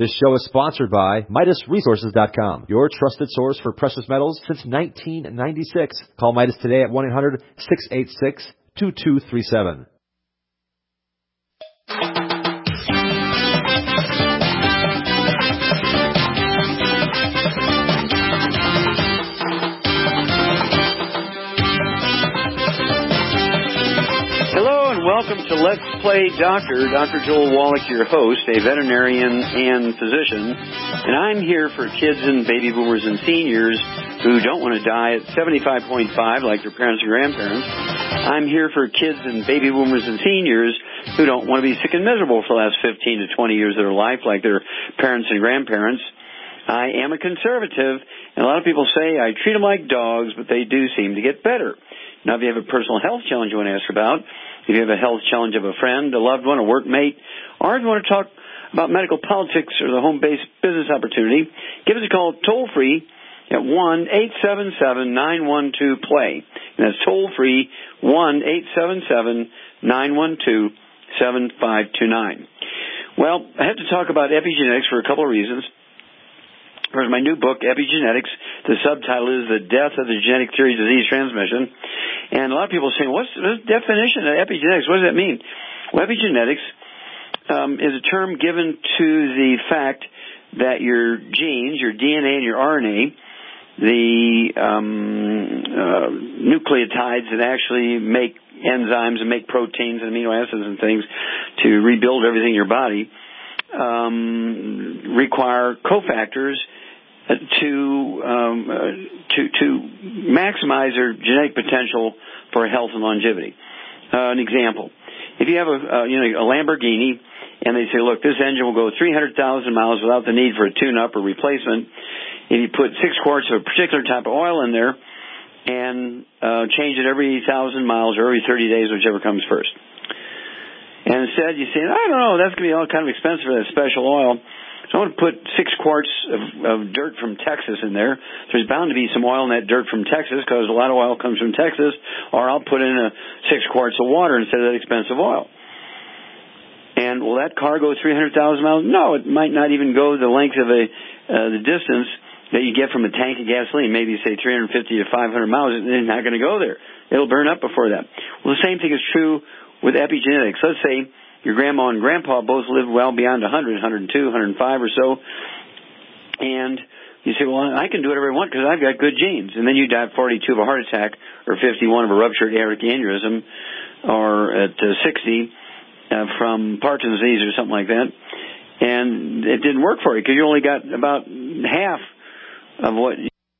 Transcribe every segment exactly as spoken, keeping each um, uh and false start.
This show is sponsored by Midas Resources dot com, your trusted source for precious metals since nineteen ninety-six. Call Midas today at one eight hundred, six eight six, two two three seven. Welcome to Let's Play Doctor. Doctor Joel Wallach, your host, a veterinarian and physician. And I'm here for kids and baby boomers and seniors who don't want to die at seventy-five point five like their parents and grandparents. I'm here for kids and baby boomers and seniors who don't want to be sick and miserable for the last fifteen to twenty years of their life like their parents and grandparents. I am a conservative, and a lot of people say I treat them like dogs, but they do seem to get better. Now, if you have a personal health challenge you want to ask about, if you have a health challenge of a friend, a loved one, a workmate, or if you want to talk about medical politics or the home-based business opportunity, give us a call toll-free at one eight seven seven, nine one two, P L A Y. And that's toll-free, one eight seven seven, nine one two, seven five two nine. Well, I have to talk about epigenetics for a couple of reasons. There's my new book, Epigenetics. The subtitle is The Death of the Genetic Theory of Disease Transmission. And a lot of people are saying, what's the definition of epigenetics? What does that mean? Well, epigenetics um, is a term given to the fact that your genes, your D N A and your R N A, the um, uh, nucleotides that actually make enzymes and make proteins and amino acids and things to rebuild everything in your body, um, require cofactors to um, uh, to to maximize their genetic potential for health and longevity. Uh, an example: if you have a uh, you know a Lamborghini, and they say, look, this engine will go three hundred thousand miles without the need for a tune-up or replacement. If you put six quarts of a particular type of oil in there and uh, change it every thousand miles or every thirty days, whichever comes first. And instead, you say, I don't know, that's going to be all kind of expensive for that special oil. So I want to put six quarts of, of dirt from Texas in there. There's bound to be some oil in that dirt from Texas because a lot of oil comes from Texas. Or I'll put in a six quarts of water instead of that expensive oil. And will that car go three hundred thousand miles? No, it might not even go the length of a uh, the distance that you get from a tank of gasoline. Maybe say three hundred fifty to five hundred miles. It's not going to go there. It'll burn up before that. Well, the same thing is true with epigenetics. Let's say your grandma and grandpa both lived well beyond one hundred, one hundred two, one hundred five or so, and you say, well, I can do whatever I want because I've got good genes. And then you die at forty-two of a heart attack or fifty-one of a ruptured aortic aneurysm or at uh, sixty uh, from Parkinson's disease or something like that, and it didn't work for you because you only got about half of what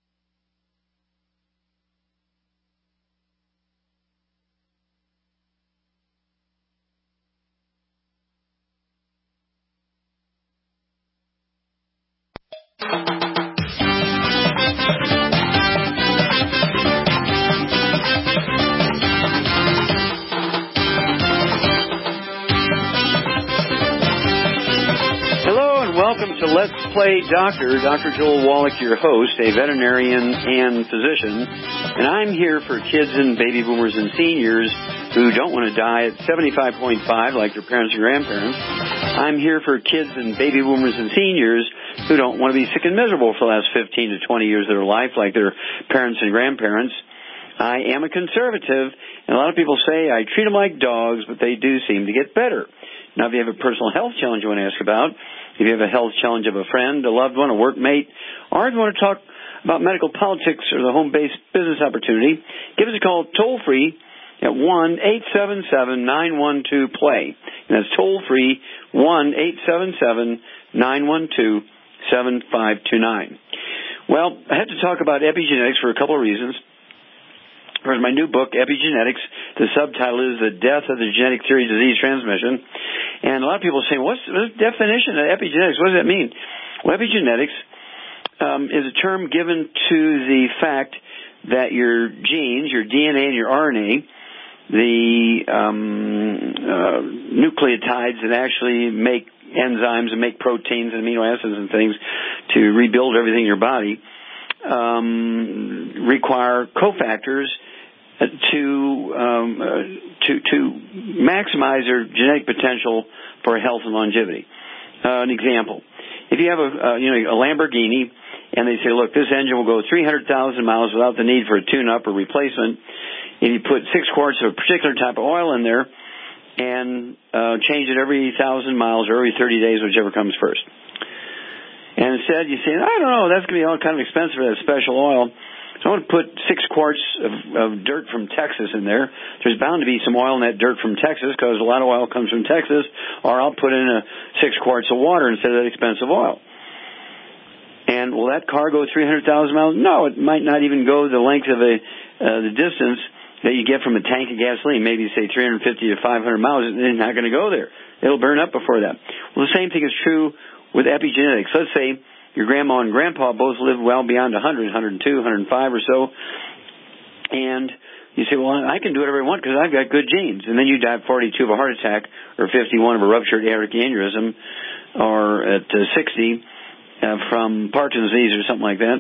Let's Play Doctor. Doctor Joel Wallach, your host, a veterinarian and physician. And I'm here for kids and baby boomers and seniors who don't want to die at seventy-five point five like their parents and grandparents. I'm here for kids and baby boomers and seniors who don't want to be sick and miserable for the last fifteen to twenty years of their life like their parents and grandparents. I am a conservative, and a lot of people say I treat them like dogs, but they do seem to get better. Now, if you have a personal health challenge you want to ask about, if you have a health challenge of a friend, a loved one, a workmate, or if you want to talk about medical politics or the home-based business opportunity, give us a call toll-free at one eight seven seven, nine one two, P L A Y. And that's toll-free, one eight seven seven, nine one two, seven five two nine. Well, I have to talk about epigenetics for a couple of reasons. There's my new book, Epigenetics. The subtitle is The Death of the Genetic Theory of Disease Transmission. And a lot of people are saying, what's the definition of epigenetics? What does that mean? Well, epigenetics um, is a term given to the fact that your genes, your D N A and your R N A, the um, uh, nucleotides that actually make enzymes and make proteins and amino acids and things to rebuild everything in your body, um, require cofactors to um, uh, to to maximize their genetic potential for health and longevity. Uh, an example: if you have a, uh, you know, a Lamborghini, and they say, look, this engine will go three hundred thousand miles without the need for a tune-up or replacement, and you put six quarts of a particular type of oil in there, and uh, change it every thousand miles or every thirty days, whichever comes first. And instead, you say, I don't know, that's going to be all kind of expensive for that special oil. So I'm going to put six quarts of, of dirt from Texas in there. There's bound to be some oil in that dirt from Texas because a lot of oil comes from Texas. Or I'll put in a six quarts of water instead of that expensive oil. And will that car go three hundred thousand miles? No, it might not even go the length of a uh, the distance that you get from a tank of gasoline. Maybe say three hundred fifty to five hundred miles. It's not going to go there. It'll burn up before that. Well, the same thing is true with epigenetics. Let's say your grandma and grandpa both lived well beyond one hundred, one hundred two, one hundred five or so. And you say, well, I can do whatever I want because I've got good genes. And then you die at forty-two of a heart attack or fifty-one of a ruptured aortic aneurysm or at uh, sixty uh, from Parkinson's disease or something like that.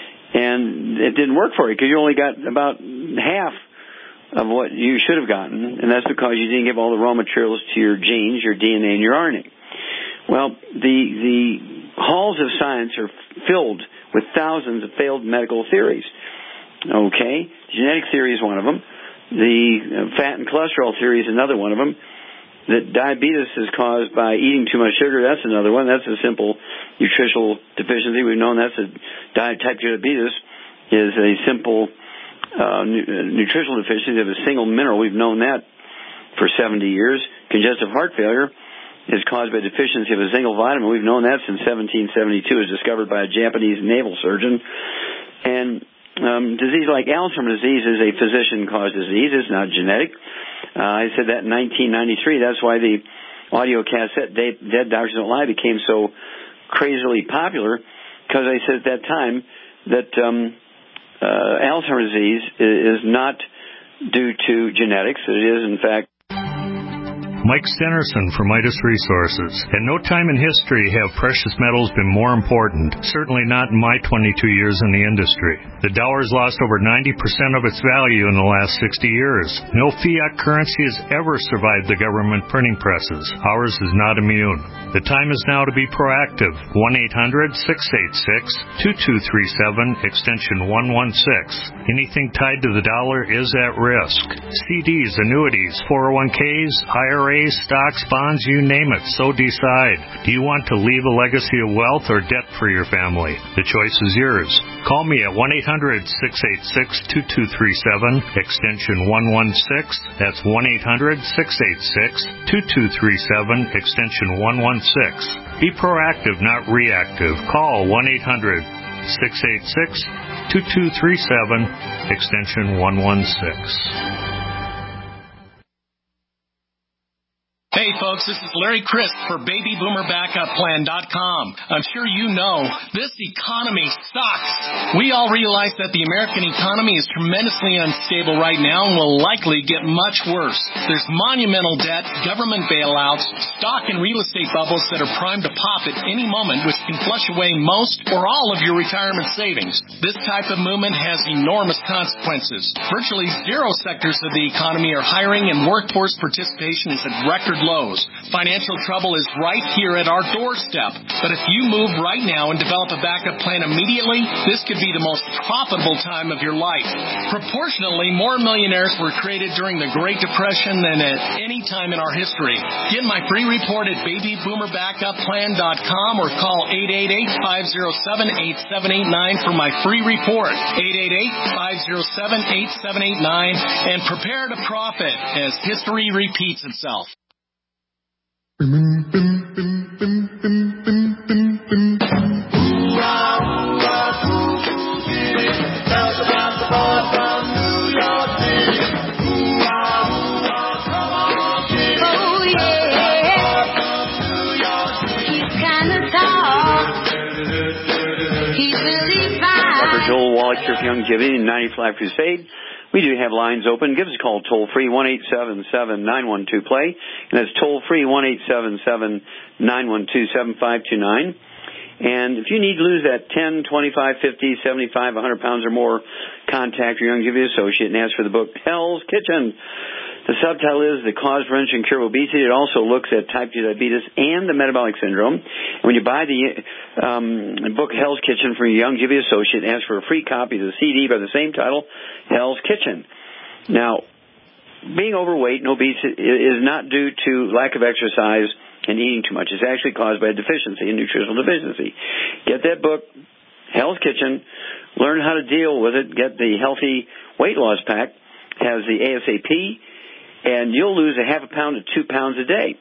And it didn't work for you because you only got about half of what you should have gotten. And that's because you didn't give all the raw materials to your genes, your D N A, and your R N A. Well, the the halls of science are filled with thousands of failed medical theories. Okay, genetic theory is one of them. The fat and cholesterol theory is another one of them. That diabetes is caused by eating too much sugar, that's another one. That's a simple nutritional deficiency. We've known that's a type two diabetes is a simple uh, nutritional deficiency of a single mineral. We've known that for seventy years. Congestive heart failure is caused by deficiency of a single vitamin. We've known that since seventeen seventy-two. It was discovered by a Japanese naval surgeon. And um, disease like Alzheimer's disease is a physician-caused disease. It's not genetic. Uh, I said that in nineteen ninety-three. That's why the audio cassette Dead, Dead Doctors Don't Lie became so crazily popular, because I said at that time that um, uh, Alzheimer's disease is not due to genetics. It is, in fact, Mike Stenerson from Midas Resources. At no time in history have precious metals been more important, certainly not in my twenty-two years in the industry. The dollar's lost over ninety percent of its value in the last sixty years. No fiat currency has ever survived the government printing presses. Ours is not immune. The time is now to be proactive. one eight hundred, six eight six, two two three seven, extension one one six. Anything tied to the dollar is at risk. C Ds, annuities, four oh one Ks, I R As, stocks, bonds, you name it, so decide. Do you want to leave a legacy of wealth or debt for your family? The choice is yours. Call me at one eight hundred, six eight six, two two three seven, extension one one six. That's one eight hundred, six eight six, two two three seven, extension one one six. Be proactive, not reactive. Call one eight hundred, six eight six, two two three seven, extension one one six. Hey folks, this is Larry Crisp for baby boomer backup plan dot com. I'm sure you know this economy sucks. We all realize that the American economy is tremendously unstable right now and will likely get much worse. There's monumental debt, government bailouts, stock and real estate bubbles that are primed to pop at any moment, which can flush away most or all of your retirement savings. This type of movement has enormous consequences. Virtually zero sectors of the economy are hiring, and workforce participation is at record lows. Financial trouble is right here at our doorstep. But if you move right now and develop a backup plan immediately, this could be the most profitable time of your life. Proportionally, more millionaires were created during the Great Depression than at any time in our history. Get my free report at baby boomer backup plan dot com or call eight eight eight, five oh seven, eight seven eight nine for my free report. eight eight eight, five oh seven, eight seven eight nine and prepare to profit as history repeats itself. Joel Wallach here for Youngevity and ninety-five Life Crusade. We do have lines open. Give us a call toll free, one eight seven seven, nine one two, play. And that's toll free, one eight seven seven, nine one two, seven five two nine. And if you need to lose that ten, twenty-five, fifty, seventy-five, one hundred pounds or more, contact your Youngevity associate and ask for the book Hell's Kitchen. The subtitle is The Cause, Prevention, and Cure of Obesity. It also looks at type two diabetes and the metabolic syndrome. And when you buy the um, book Hell's Kitchen from your Youngevity associate, ask for a free copy of the C D by the same title, Hell's Kitchen. Now, being overweight and obese is not due to lack of exercise and eating too much. It's actually caused by a deficiency, a nutritional deficiency. Get that book, Hell's Kitchen. Learn how to deal with it. Get the Healthy Weight Loss Pack. It has the A S A P. And you'll lose a half a pound to two pounds a day.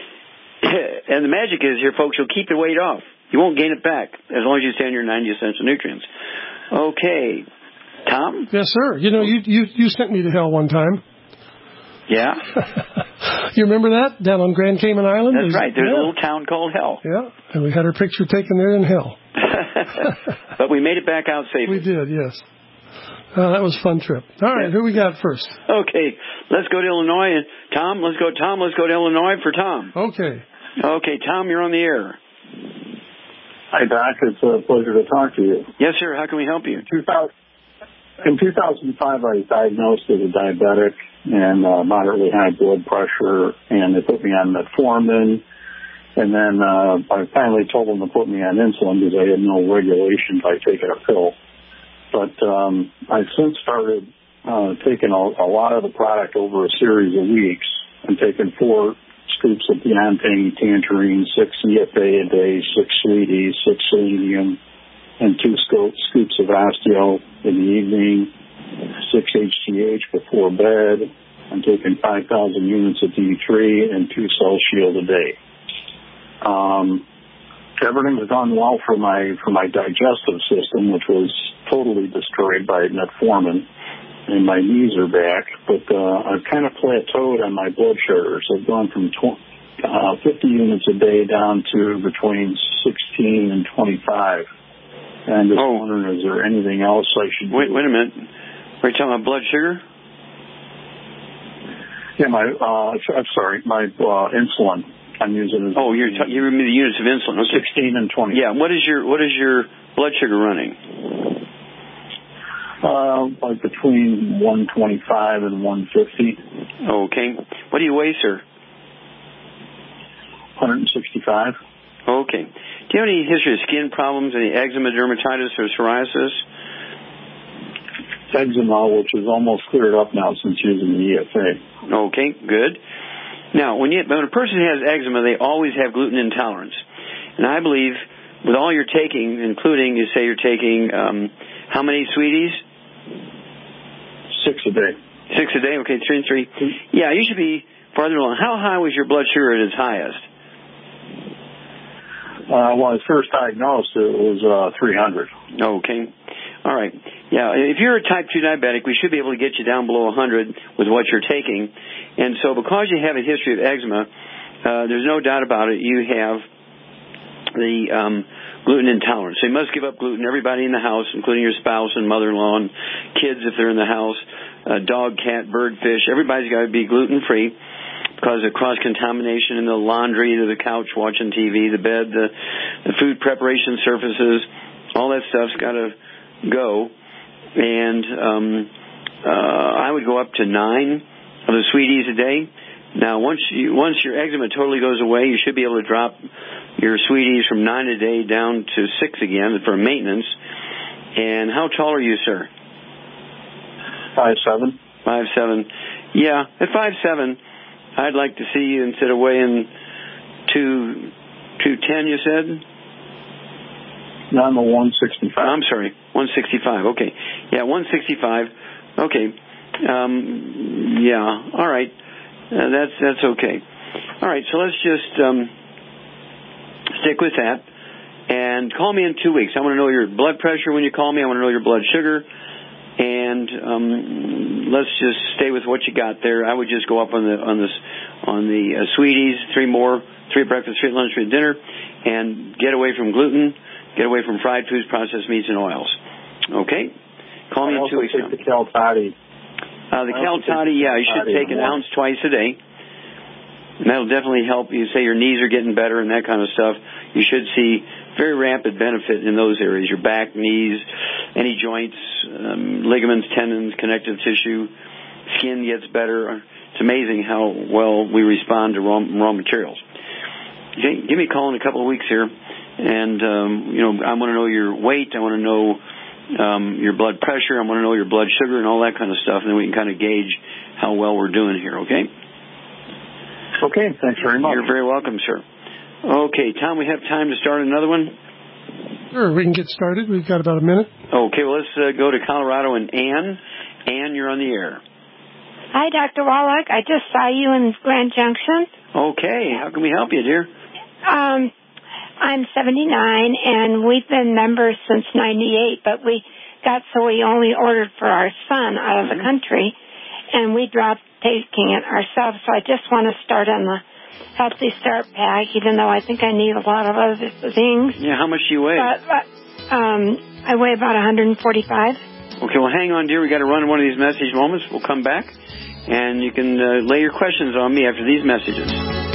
And the magic is here, folks, you'll keep the weight off. You won't gain it back as long as you stay on your ninety essential nutrients. Okay. Tom? Yes, sir. You know, you you, you sent me to hell one time. Yeah? You remember that? Down on Grand Cayman Island? That's There's, right. There's yeah. a little town called Hell. Yeah, and we had our picture taken there in hell. But we made it back out safely. We did, yes. Uh, that was a fun trip. All right, who we got first? Okay, let's go to Illinois. And Tom, let's go. Tom, let's go to Illinois for Tom. Okay. Okay, Tom, you're on the air. Hi, Doc. It's a pleasure to talk to you. Yes, sir. How can we help you? In two thousand five, I was diagnosed as a diabetic and uh, moderately high blood pressure, and they put me on metformin. And then uh, I finally told them to put me on insulin because I had no regulation by taking a pill. But um, I've since started uh, taking a, a lot of the product over a series of weeks and taking four scoops of Beyonce, Tangerine, six E F A a day, six Sweeties, six Selenium, and two sco- scoops of Osteo in the evening, six H G H before bed. I'm taking five thousand units of D three and two Cell Shield a day. Um, everything's gone well for my for my digestive system, which was totally destroyed by metformin, and my knees are back. But uh, I've kind of plateaued on my blood sugars. I've gone from tw- uh, fifty units a day down to between sixteen and twenty-five. And I'm just oh. wondering, is there anything else I should wait, do? Wait a minute. Are you talking about blood sugar? Yeah, my uh, I'm sorry, my uh, insulin. I'm using. Oh, you're t- you remember the units of insulin. Okay. Sixteen and twenty. Yeah. What is your what is your blood sugar running? Uh, like between one twenty-five and one fifty. Okay. What do you weigh, sir? one sixty-five. Okay. Do you have any history of skin problems, any eczema, dermatitis, or psoriasis? Eczema, which is almost cleared up now since using the E F A. Okay, good. Now, when, you, when a person has eczema, they always have gluten intolerance. And I believe with all you're taking, including, you say you're taking, um, how many Sweeties? Six a day. Six a day, okay, three and three. Yeah, you should be farther along. How high was your blood sugar at its highest? Uh, when I was first diagnosed, it was uh, three hundred. Okay. All right. Yeah, if you're a type two diabetic, we should be able to get you down below one hundred with what you're taking. And so because you have a history of eczema, uh, there's no doubt about it, you have the um, gluten intolerance. So you must give up gluten. Everybody in the house, including your spouse and mother-in-law and kids if they're in the house, uh, dog, cat, bird, fish, everybody's got to be gluten-free because of cross-contamination in the laundry, to the couch watching T V, the bed, the, the food preparation surfaces, all that stuff's got to go. And um, uh, I would go up to nine of the Sweeties a day. Now, once you, once your eczema totally goes away, you should be able to drop your Sweeties from nine a day down to six again for maintenance. And how tall are you, sir? Five seven. Five seven. Yeah, at five seven, I'd like to see you instead of weighing two two ten. You said. No, I'm a one sixty-five. I'm sorry, one sixty-five. Okay, yeah, one sixty-five. Okay, um, yeah, all right. Uh, that's that's okay. All right, so let's just um, stick with that. And call me in two weeks. I want to know your blood pressure when you call me. I want to know your blood sugar. And um, let's just stay with what you got there. I would just go up on the on this on the uh, Sweeties, three more, three at breakfast, three at lunch, three at dinner, and get away from gluten, get away from fried foods, processed meats, and oils. Okay? Call me I in two weeks. take the Cal-Toddy. Uh, the Cal-Toddy, yeah, you should take an ounce twice a day. And that'll definitely help. You say your knees are getting better and that kind of stuff. You should see very rapid benefit in those areas, your back, knees, any joints, um, ligaments, tendons, connective tissue, skin gets better. It's amazing how well we respond to raw, raw materials. Okay, give me a call in a couple of weeks here, and um, you know I want to know your weight. I want to know um, your blood pressure. I want to know your blood sugar and all that kind of stuff, and then we can kind of gauge how well we're doing here. Okay. Okay. Thanks very much. You're very welcome, sir. Okay, Tom, we have time to start another one. Sure, we can get started. We've got about a minute. Okay, well let's uh, go to Colorado and Ann. Ann, you're on the air. Hi, Doctor Wallach. I just saw you in Grand Junction. Okay, how can we help you, dear? Um, I'm seventy-nine, and we've been members since ninety-eight, but we got so we only ordered for our son out of the country, and we dropped taking it ourselves. So I just want to start on the Healthy Start Pack, even though I think I need a lot of other things. Yeah, how much do you weigh? But, but um, I weigh about one forty-five. Okay, well, hang on, dear. We got to run one of these message moments. We'll come back, and you can uh, lay your questions on me after these messages.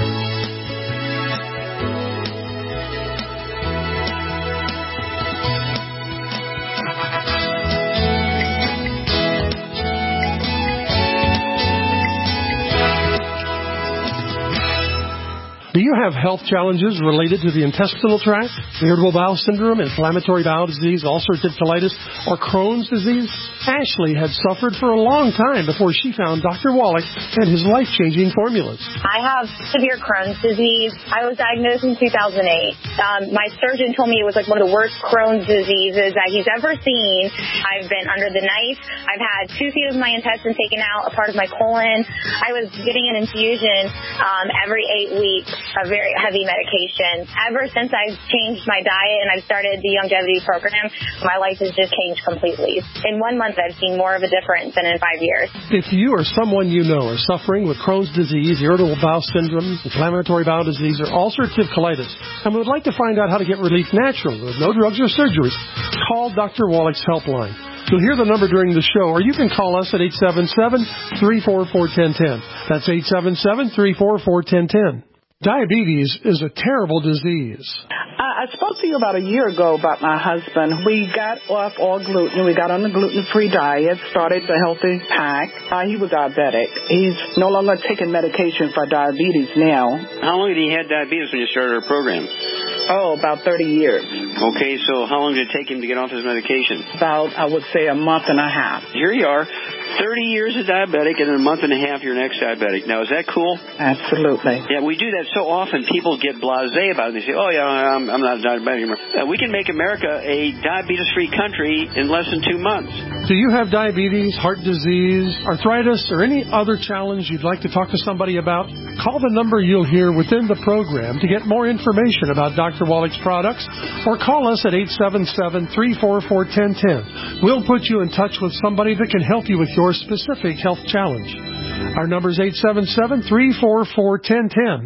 Do you have health challenges related to the intestinal tract, irritable bowel syndrome, inflammatory bowel disease, ulcerative colitis, or Crohn's disease? Ashley had suffered for a long time before she found Doctor Wallach and his life-changing formulas. I have severe Crohn's disease. I was diagnosed in two thousand eight. Um, my surgeon told me it was like one of the worst Crohn's diseases that he's ever seen. I've been under the knife. I've had two feet of my intestine taken out, a part of my colon. I was getting an infusion um, every eight weeks. A very heavy medication. Ever since I've changed my diet and I've started the longevity program, my life has just changed completely. In one month, I've seen more of a difference than in five years. If you or someone you know are suffering with Crohn's disease, irritable bowel syndrome, inflammatory bowel disease, or ulcerative colitis, and would like to find out how to get relief naturally with no drugs or surgeries, call Doctor Wallach's helpline. You'll hear the number during the show, or you can call us at eight seven seven, three four four, one zero one zero. That's eight seven seven, three four four, one zero one zero. Diabetes is a terrible disease. I spoke to you about a year ago about my husband. We got off all gluten. We got on the gluten-free diet, started the Healthy Pack. Uh, he was diabetic. He's no longer taking medication for diabetes now. How long had he had diabetes when you started our program? Oh, about thirty years. Okay, so how long did it take him to get off his medication? About, I would say, a month and a half. Here you are, thirty years as diabetic, and in a month and a half you're an ex-diabetic. Now, is that cool? Absolutely. Yeah, we do that so often. People get blasé about it. They say, oh, yeah, I'm, I'm not a diabetic anymore. Uh, we can make America a diabetes-free country in less than two months. Do you have diabetes, heart disease, arthritis, or any other challenge you'd like to talk to somebody about? Call the number you'll hear within the program to get more information about Doctor Wallach's products, or call us at eight seven seven, three four four, one zero one zero. We'll put you in touch with somebody that can help you with your specific health challenge. Our number is eight seven seven, three four four, one zero one zero.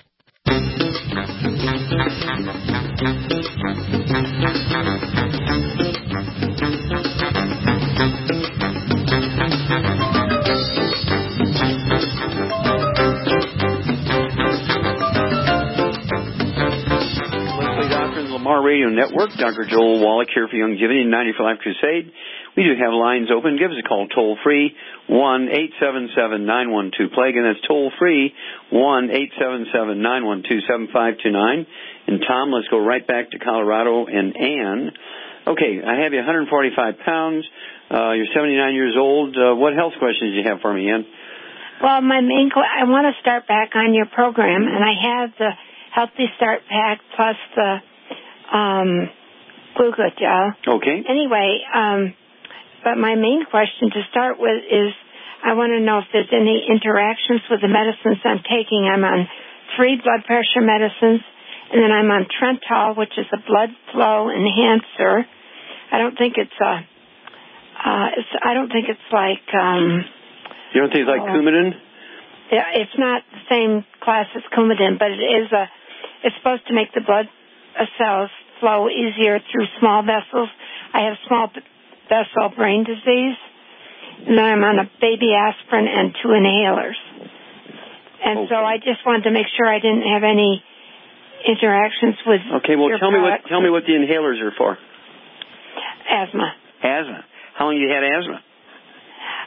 Lamar Radio Network. Doctor Joel Wallach here for Longevity and ninety for Life Crusade. We do have lines open. Give us a call toll free, one eight seven seven, nine one two, plague, and that's toll free, one eight seven seven, nine one two, seven five two nine. And Tom, let's go right back to Colorado and Ann. Okay, I have you one forty-five pounds. Uh, you're seventy-nine years old. Uh, what health questions do you have for me, Ann? Well, my main, I want to start back on your program, and I have the Healthy Start Pack plus the um, glucogel. Okay. Anyway, um, but my main question to start with is I want to know if there's any interactions with the medicines I'm taking. I'm on three blood pressure medicines, and then I'm on Trentol, which is a blood flow enhancer. I don't think it's a, uh, it's, I don't think it's like, um, you don't think it's like uh, Coumadin? Yeah, it's not the same class as Coumadin, but it is a, it's supposed to make the blood cells flow easier through small vessels. I have small vessel brain disease, and then I'm on a baby aspirin and two inhalers. And okay. So I just wanted to make sure I didn't have any interactions with. Okay, well, your tell products. me what tell me what the inhalers are for. Asthma. Asthma. How long have you had asthma?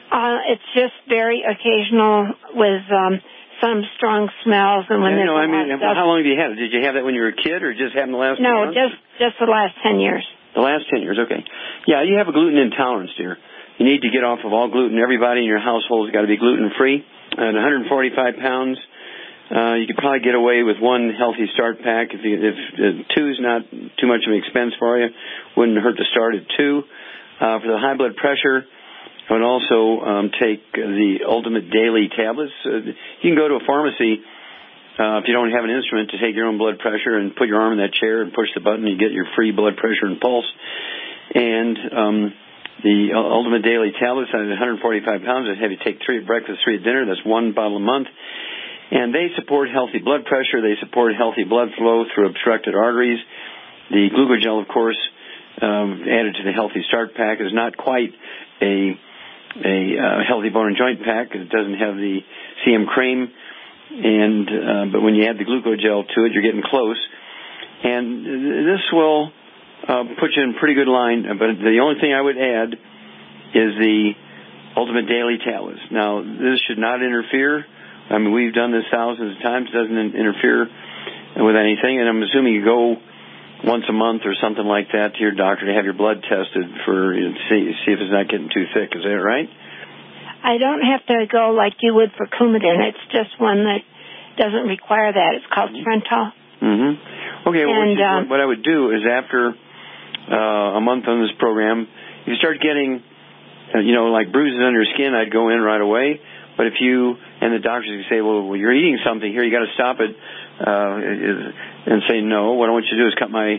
Uh, it's just very occasional with um, some strong smells. And when yeah, there's no, I mean, stuff, how long have you had it? Did you have that when you were a kid, or just happened the last No, few months? just just the last ten years. The last ten years, okay. Yeah, you have a gluten intolerance, dear. You need to get off of all gluten. Everybody in your household has got to be gluten-free. At one hundred forty-five pounds, uh, you could probably get away with one healthy start pack. If, you, if uh, two is not too much of an expense for you, wouldn't hurt to start at two. Uh, for the high blood pressure, I would also um, take the Ultimate Daily tablets. Uh, you can go to a pharmacy uh, if you don't have an instrument to take your own blood pressure and put your arm in that chair and push the button. You get your free blood pressure and pulse. And um, the Ultimate Daily tablets at one hundred forty-five pounds, I'd have you take three at breakfast, three at dinner. That's one bottle a month. And they support healthy blood pressure. They support healthy blood flow through obstructed arteries. The Glucogel, of course, um, added to the Healthy Start pack, is not quite a a uh, healthy bone and joint pack. It doesn't have the C M cream, and uh, but when you add the Glucogel to it, you're getting close. And this will uh, put you in pretty good line. But the only thing I would add is the Ultimate Daily tablets. Now, this should not interfere. I mean, we've done this thousands of times. It doesn't interfere with anything. And I'm assuming you go once a month or something like that to your doctor to have your blood tested for you know, see see if it's not getting too thick. Is that right? I don't have to go like you would for Coumadin. It's just one that doesn't require that. It's called Trental. Mm-hmm. Okay, well, and, what, you, um, what I would do is after uh, a month on this program, if you start getting, uh, you know, like bruises under your skin, I'd go in right away. But if you, and the doctors would say, well, well you're eating something here, you got to stop it. Uh, and say no. What I want you to do is cut my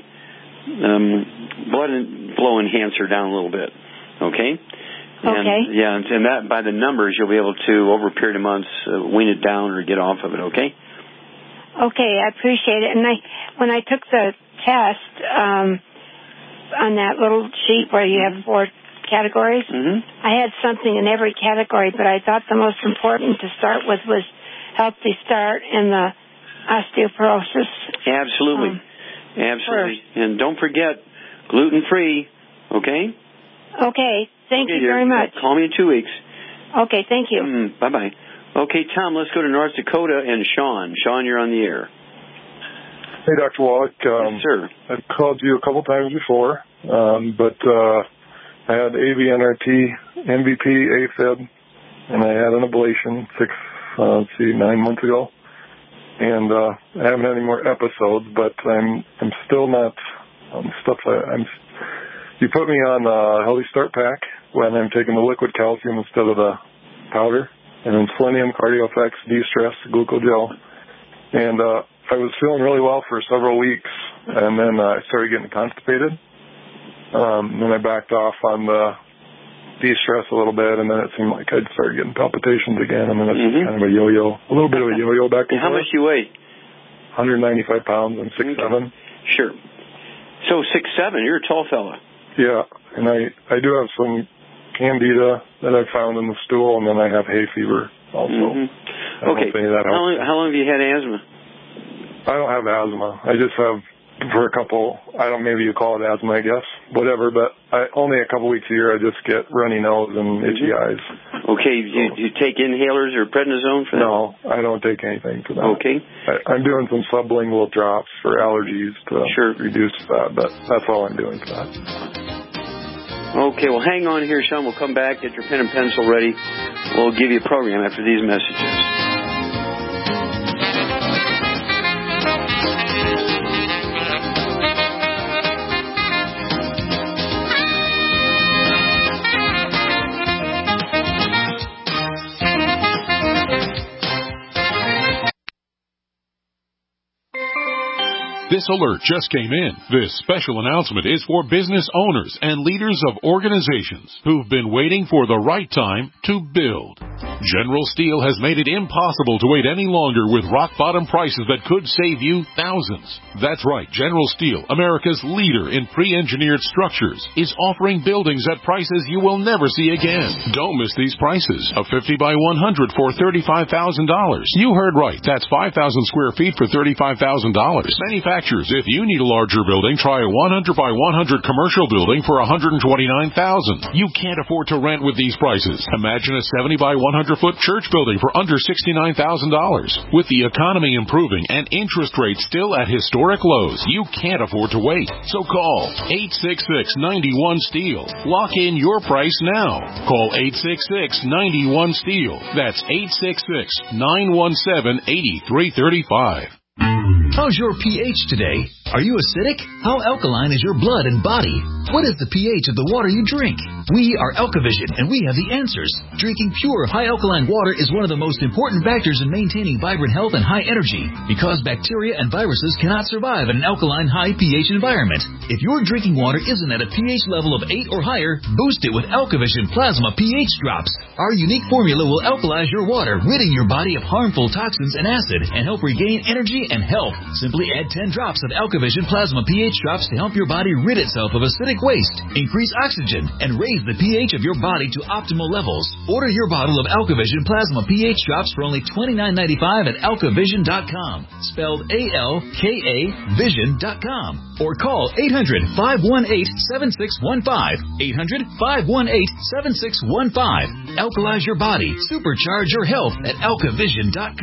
um, blood flow enhancer down a little bit. Okay. And, okay. Yeah, and, and that by the numbers you'll be able to over a period of months uh, wean it down or get off of it. Okay. Okay, I appreciate it. And I, when I took the test um, on that little sheet where you have four categories, mm-hmm. I had something in every category, but I thought the most important to start with was Healthy Start and the osteoporosis. Absolutely. Um, Absolutely. First. And don't forget, gluten-free, okay? Okay. Thank okay, you very dear. much. Call me in two weeks. Okay, thank you. Mm, bye-bye. Okay, Tom, let's go to North Dakota and Sean. Sean, you're on the air. Hey, Doctor Wallach. Um, yes, sir. I've called you a couple times before, um, but uh, I had A V N R T, M V P, AFib, and I had an ablation six, uh, let's see, nine months ago. And uh, I haven't had any more episodes, but I'm I'm still not um, stuff. I, I'm. You put me on a Healthy Start pack when I'm taking the liquid calcium instead of the powder, and then selenium, CardioFX, De-Stress, Glucogel, and uh, I was feeling really well for several weeks, and then uh, I started getting constipated. Um, then I backed off on the De-Stress a little bit, and then it seemed like I'd start getting palpitations again, and then it's mm-hmm. kind of a yo-yo, a little bit of a yo-yo back and How forth. much do you weigh? one hundred ninety-five pounds and six okay. seven. Sure. So six seven, you're a tall fella. Yeah, and I, I do have some candida that I found in the stool, and then I have hay fever also. Mm-hmm. I don't okay. know if any of that how, long, helps. how long have you had asthma? I don't have asthma. I just have, for a couple, I don't, maybe you call it asthma, I guess, whatever, but I, only a couple weeks a year I just get runny nose and itchy mm-hmm. eyes. Okay, do you, do you take inhalers or prednisone for that? No, I don't take anything for that. Okay. I, I'm doing some sublingual drops for allergies to sure. reduce that, but that's all I'm doing for that. Okay, well, hang on here, Sean. We'll come back. Get your pen and pencil ready. We'll give you a program after these messages. This alert just came in. This special announcement is for business owners and leaders of organizations who've been waiting for the right time to build. General Steel has made it impossible to wait any longer with rock-bottom prices that could save you thousands. That's right, General Steel, America's leader in pre-engineered structures, is offering buildings at prices you will never see again. Don't miss these prices. A fifty by one hundred for thirty-five thousand dollars. You heard right. That's five thousand square feet for thirty-five thousand dollars. Manufacturers, if you need a larger building, try a one hundred by one hundred commercial building for one hundred twenty-nine thousand dollars. You can't afford to rent with these prices. Imagine a seventy by one hundred foot church building for under sixty-nine thousand dollars. With the economy improving and interest rates still at historic lows, you can't afford to wait. So call eight six six, nine one, STEEL. Lock in your price now. Call eight six six, nine one, STEEL. That's eight six six, nine one seven, eight three three five. How's your pH today? Are you acidic? How alkaline is your blood and body? What is the pH of the water you drink? We are AlkaVision, and we have the answers. Drinking pure, high alkaline water is one of the most important factors in maintaining vibrant health and high energy, because bacteria and viruses cannot survive in an alkaline, high pH environment. If your drinking water isn't at a pH level of eight or higher, boost it with AlkaVision Plasma pH Drops. Our unique formula will alkalize your water, ridding your body of harmful toxins and acid, and help regain energy and health. Simply add ten drops of AlkaVision Plasma pH Drops to help your body rid itself of acidic waste, increase oxygen, and raise the pH of your body to optimal levels. Order your bottle of AlkaVision Plasma pH Drops for only twenty-nine ninety-five at alkavision dot com, spelled A L K A vision dot com, or call eight hundred, five one eight, seven six one five, eight hundred, five one eight, seven six one five. Alkalize your body, supercharge your health at alkavision dot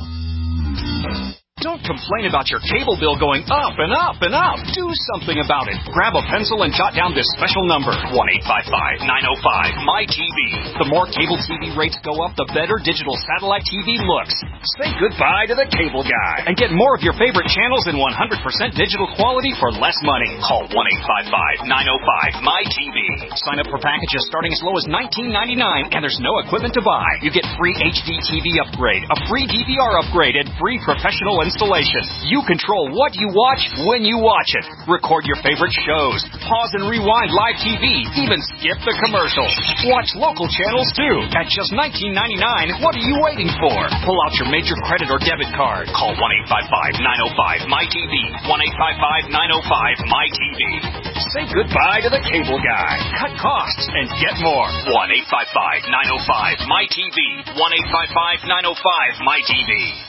com. Don't complain about your cable bill going up and up and up. Do something about it. Grab a pencil and jot down this special number, one eight five five, nine oh five, M Y T V. The more cable T V rates go up, the better digital satellite T V looks. Say goodbye to the cable guy and get more of your favorite channels in one hundred percent digital quality for less money. Call one eight five five, nine oh five, M Y T V. Sign up for packages starting as low as nineteen ninety-nine, and there's no equipment to buy. You get free H D T V upgrade, a free D V R upgrade, and free professional installation. You control what you watch when you watch it. Record your favorite shows. Pause and rewind live T V. Even skip the commercials. Watch local channels too. At just nineteen ninety-nine, what are you waiting for? Pull out your major credit or debit card. Call one eight five five, nine oh five, M Y T V. one eight five five, nine oh five, M Y T V. Say goodbye to the cable guy. Cut costs and get more. one eight five five, nine oh five, M Y T V. one eight five five, nine oh five, M Y T V.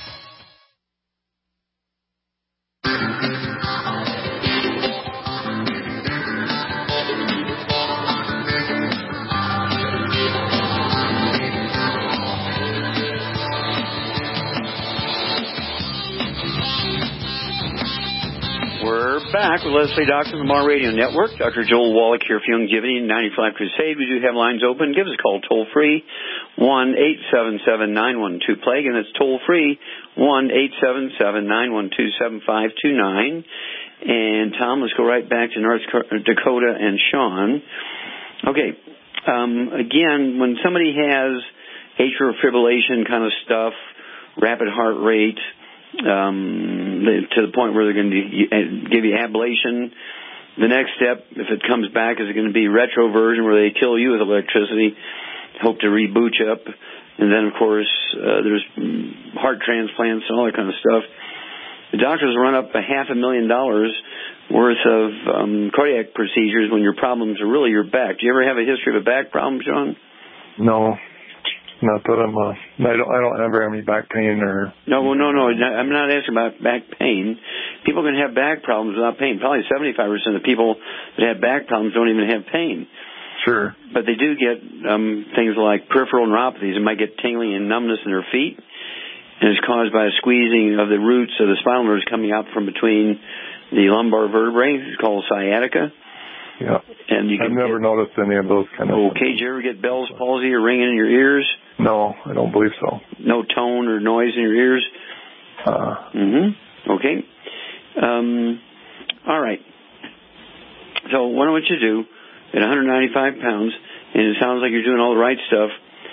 We're back with Leslie Doctor on the Mar Radio Network. Doctor Joel Wallach here for Youngevity and ninety-five Crusade. We do have lines open. Give us a call toll free, one eight seven seven, nine one two, plague, and it's toll free, one eight seven seven, nine one two, seven five two nine. And Tom, let's go right back to North Dakota and Sean. Okay, um, again, when somebody has atrial fibrillation kind of stuff, rapid heart rate, Um, to the point where they're going to give you ablation. The next step, if it comes back, is going to be retroversion, where they kill you with electricity, hope to reboot you up. And then, of course, uh, there's heart transplants and all that kind of stuff. The doctors run up a half a million dollars worth of um, cardiac procedures when your problems are really your back. Do you ever have a history of a back problem, John? No. Not that I'm, uh, I don't, I don't ever have any back pain or... No, well, no, no, I'm not asking about back pain. People can have back problems without pain. Probably seventy-five percent of people that have back problems don't even have pain. Sure. But they do get um, things like peripheral neuropathies. They might get tingling and numbness in their feet, and it's caused by a squeezing of the roots of the spinal nerves coming out from between the lumbar vertebrae. It's called sciatica. Yeah. And you can I've never get, noticed any of those kind of Okay, did you ever get Bell's palsy or ringing in your ears? No, I don't believe so. No tone or noise in your ears? Uh, mm-hmm. Okay. Um, all right. So what I want you to do, at one hundred ninety-five pounds, and it sounds like you're doing all the right stuff,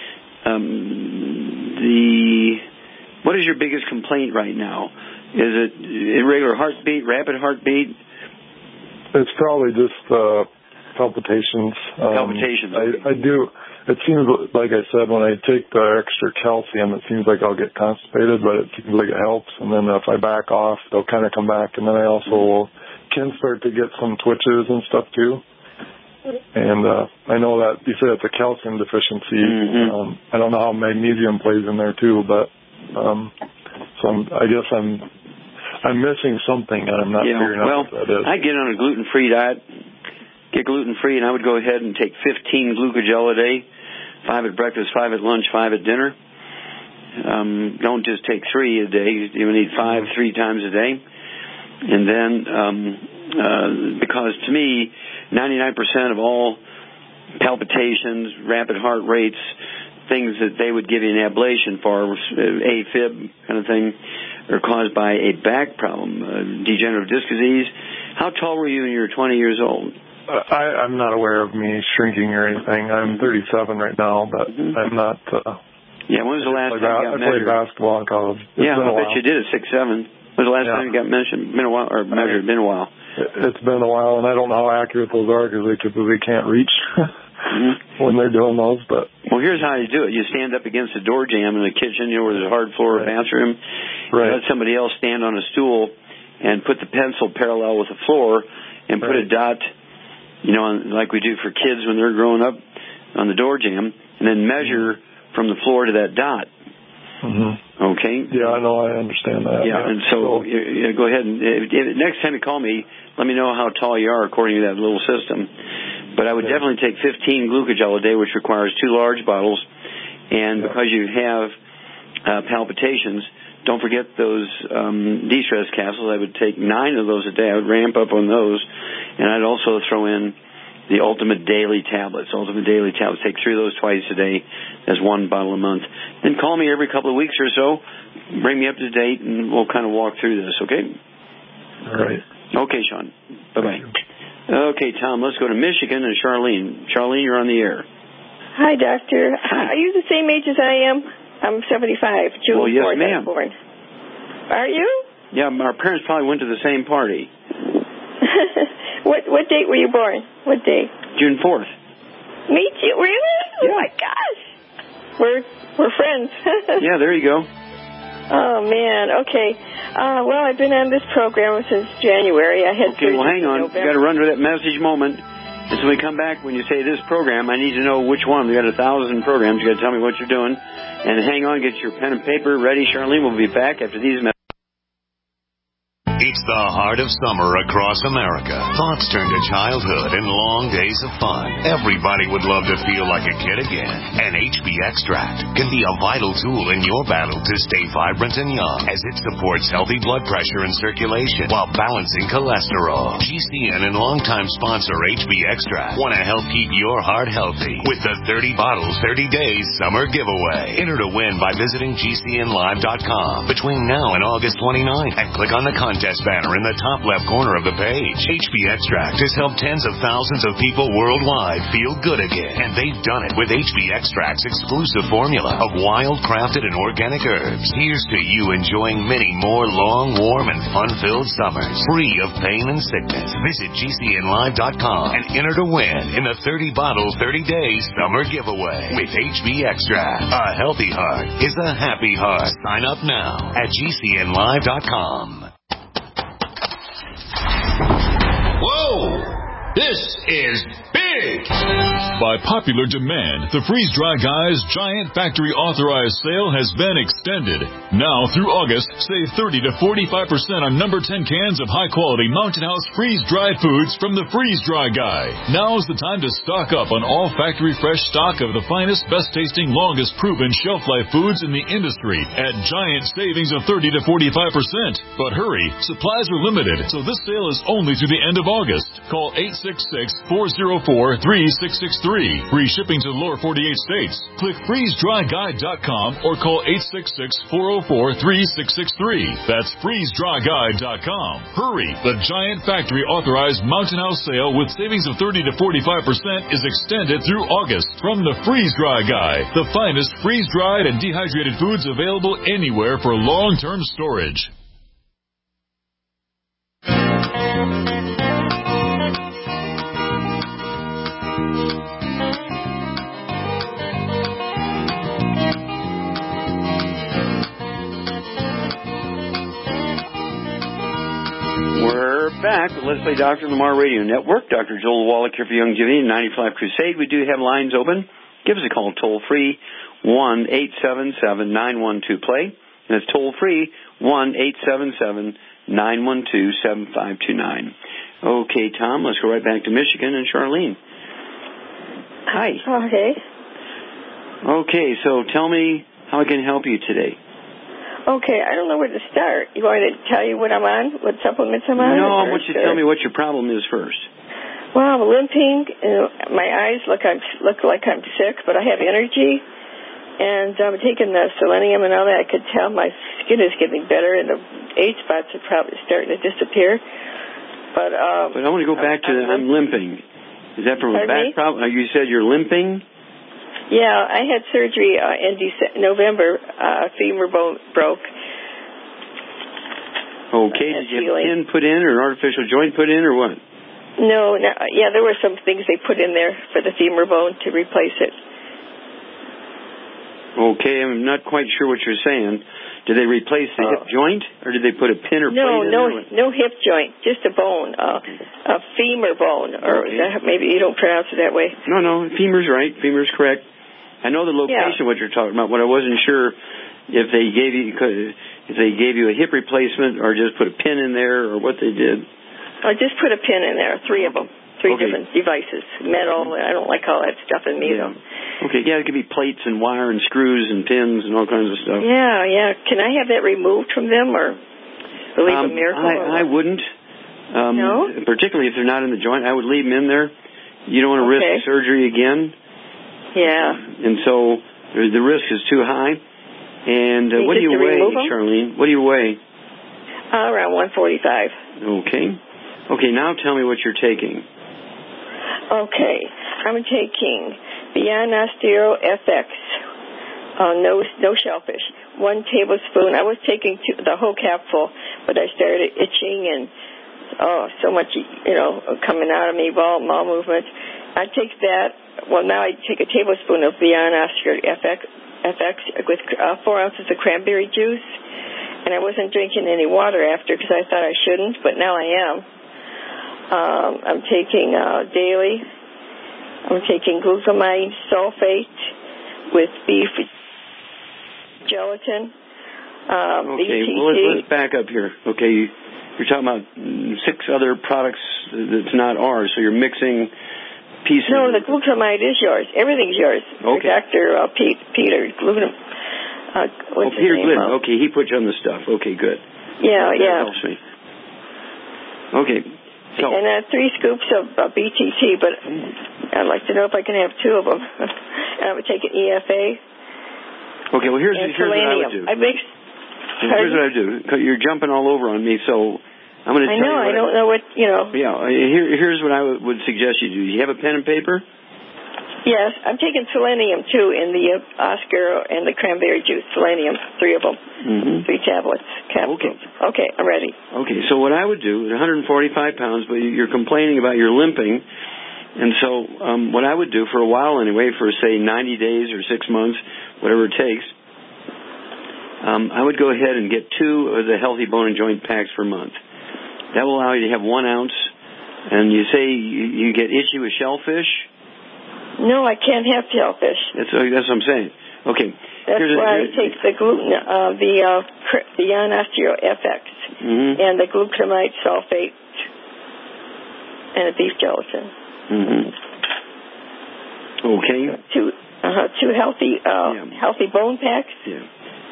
um, the what is your biggest complaint right now? Is it irregular heartbeat, rapid heartbeat? It's probably just uh, palpitations. Palpitations. Um, I, I do. it seems like I said, when I take the extra calcium, it seems like I'll get constipated, but it seems like it helps. And then if I back off, they'll kind of come back. And then I also will, can start to get some twitches and stuff too. And uh, I know that you said it's a calcium deficiency. Mm-hmm. Um, I don't know how magnesium plays in there too, but um, so I'm, I guess I'm I'm missing something, and I'm not yeah, figuring well, out what that is. I get on a gluten-free diet, get gluten-free, and I would go ahead and take fifteen glucogel a day, five at breakfast, five at lunch, five at dinner. Um, don't just take three a day. You need five three times a day. And then, um, uh, because to me, ninety-nine percent of all palpitations, rapid heart rates, things that they would give you an ablation for, AFib kind of thing, are caused by a back problem, uh, degenerative disc disease. How tall were you when you were twenty years old? Uh, I, I'm not aware of me shrinking or anything. I'm thirty-seven right now, but mm-hmm. I'm not. Uh, yeah, when was the last time you got I measured? played basketball in college. It's yeah, been I a bet while. you did at six seven. When was the last yeah. time you got mentioned? Been a while, or measured? Been a while. It's been a while, and I don't know how accurate those are because they typically can't reach mm-hmm. when they're doing those. But well, here's how you do it: you stand up against a door jamb in the kitchen, you know, where there's a hard floor or bathroom. Right. You let somebody else stand on a stool and put the pencil parallel with the floor, and put right. a dot, you know, like we do for kids when they're growing up, on the door jamb, and then measure mm-hmm. from the floor to that dot. Mm-hmm. Okay. Yeah, I know. I understand that. Yeah, yeah. and so, so you, you go ahead and if, if, next time you call me, let me know how tall you are according to that little system. But I would yeah. definitely take fifteen glucogel a day, which requires two large bottles. And yeah. because you have uh, palpitations, don't forget those um, de-stress capsules. I would take nine of those a day. I would ramp up on those, and I'd also throw in the Ultimate Daily Tablets. Ultimate Daily Tablets. Take three of those twice a day as one bottle a month. Then call me every couple of weeks or so. Bring me up to date, and we'll kind of walk through this, okay? All right. Okay, Sean. Bye-bye. Okay, Tom, let's go to Michigan and Charlene. Charlene, you're on the air. Hi, Doctor. Are you the same age as I am? I'm seventy-five. June well, yes, fourth, ma'am. I was born. Are you? Yeah, our parents probably went to the same party. What what date were you born? What day? June fourth. Me too. Really? Yeah. Oh my gosh. We're we're friends. Yeah, there you go. Oh man. Okay. Uh, well, I've been on this program since January. I had okay. Well, hang on. You got to run to that message moment. And so when we come back, when you say this program, I need to know which one. We got a thousand programs. You got to tell me what you're doing. And hang on. Get your pen and paper ready, Charlene. We'll be back after these messages. It's the heart of summer across America. Thoughts turn to childhood and long days of fun. Everybody would love to feel like a kid again. And H B Extract can be a vital tool in your battle to stay vibrant and young, as it supports healthy blood pressure and circulation while balancing cholesterol. G C N and longtime sponsor H B Extract want to help keep your heart healthy with the thirty bottles, thirty days summer giveaway. Enter to win by visiting G C N live dot com between now and August twenty-ninth and click on the contest banner in the top left corner of the page. H B Extract has helped tens of thousands of people worldwide feel good again, and they've done it with H B Extract's exclusive formula of wild, crafted, and organic herbs. Here's to you enjoying many more long, warm, and fun-filled summers, free of pain and sickness. Visit G C N live dot com and enter to win in the thirty bottles, thirty days summer giveaway with H B Extract. A healthy heart is a happy heart. Sign up now at G C N live dot com. Whoa! This is big! By popular demand, the Freeze Dry Guy's giant factory authorized sale has been extended. Now through August, save thirty to forty-five percent on number ten cans of high quality Mountain House freeze dried foods from the Freeze Dry Guy. Now's the time to stock up on all factory fresh stock of the finest, best tasting, longest proven shelf life foods in the industry at giant savings of thirty to forty-five percent. But hurry, supplies are limited, so this sale is only through the end of August. Call eight six six, four oh four, three six six three. Free shipping to the lower forty-eight states. Click freeze dry guide dot com or call eight six six, four oh four, three six six three. That's freeze dry guide dot com. Hurry! The giant factory authorized Mountain House sale with savings of thirty to forty-five percent is extended through August from the Freeze Dry Guy, the finest freeze-dried and dehydrated foods available anywhere for long-term storage. Let's Play Doctor on the Mar Radio Network. Doctor Joel Wallach here for Youngevity and ninety-five Crusade. We do have lines open. Give us a call toll-free, one eight seven seven, nine one two, play. And it's toll-free, one eight seven seven, nine one two, seven five two nine. Okay, Tom, let's go right back to Michigan and Charlene. Hi. Okay. Okay, so tell me how I can help you today. Okay, I don't know where to start. You want me to tell you what I'm on, what supplements I'm on? No, I want you to tell me what your problem is first. Well, I'm limping. And my eyes look I'm look like I'm sick, but I have energy. And I'm taking the selenium and all that. I could tell my skin is getting better, and the age spots are probably starting to disappear. But um, but I want to go back to the, I'm limping. Is that from a back problem? You said you're limping? Yeah, I had surgery uh, in December, November. Uh, femur bone broke. Okay, did you have a pin put in or an artificial joint put in or what? No, no, yeah, there were some things they put in there for the femur bone to replace it. Okay, I'm not quite sure what you're saying. Did they replace the oh. hip joint, or did they put a pin or no, plate in no, there? No, no hip joint, just a bone, uh, a femur bone, or okay. that, maybe you don't pronounce it that way. No, no, femur's right. Femur's correct. I know the location, yeah. what you're talking about. What I wasn't sure if they gave you if they gave you a hip replacement or just put a pin in there or what they did. I just put a pin in there, three of them, three okay. different devices, metal. I don't like all that stuff in me, yeah. though. Okay, yeah, it could be plates and wire and screws and pins and all kinds of stuff. Yeah, yeah. Can I have that removed from them or believe um, a miracle? I, I wouldn't. Um, no? Particularly if they're not in the joint. I would leave them in there. You don't want to okay. risk surgery again. Yeah. And so the risk is too high. And uh, what do you weigh, Charlene? What do you weigh? Uh, around one forty-five. Okay. Okay, now tell me what you're taking. Okay. I'm taking Beyond Osteo F X. Uh, no, no shellfish. One tablespoon. I was taking two, the whole capful, but I started itching and, oh, so much, you know, coming out of me, ball, ball movement. I take that. Well, now I take a tablespoon of Beyond Osteo F X, F X with uh, four ounces of cranberry juice, and I wasn't drinking any water after because I thought I shouldn't, but now I am. Um, I'm taking uh, daily. I'm taking glucamine sulfate with beef gelatin. Um, okay, B T T. well, let's, let's back up here. Okay, you're talking about six other products that's not ours, so you're mixing pieces. No, the glutamide is yours. Everything's yours. Okay. Doctor Uh, Pete, Peter Glutam. Uh, what's oh, his Peter name? Glidden. Uh, okay, he put you on the stuff. Okay, good. Yeah, that yeah. helps me. Okay. So. And uh, three scoops of uh, B T T, but I'd like to know if I can have two of them. And I would take an E F A. Okay, well, here's, here's what I would do. I mix. Here's what I do. You're jumping all over on me, so I'm going to tell you. I know. You I don't I, know what you know. Yeah. Here, here's what I would suggest you do. You have a pen and paper? Yes, I'm taking selenium too in the uh, Oscar and the cranberry juice. Selenium, three of them, mm-hmm. three tablets. Capsules. Okay. Okay, I'm ready. Okay. So what I would do, one hundred forty-five pounds, but you're complaining about your limping, and so um, what I would do for a while anyway, for say ninety days or six months, whatever it takes. Um, I would go ahead and get two of the Healthy Bone and Joint packs per month. That will allow you to have one ounce. And you say you, you get itchy with shellfish? No, I can't have shellfish. That's, that's what I'm saying. Okay. That's Here's why a, I take the gluten, uh, the uh, Beyond Osteo F X mm-hmm. and the glutamate sulfate and the beef gelatin. Mm-hmm. Okay. Two, uh, two healthy, uh, yeah. healthy bone packs. Yeah.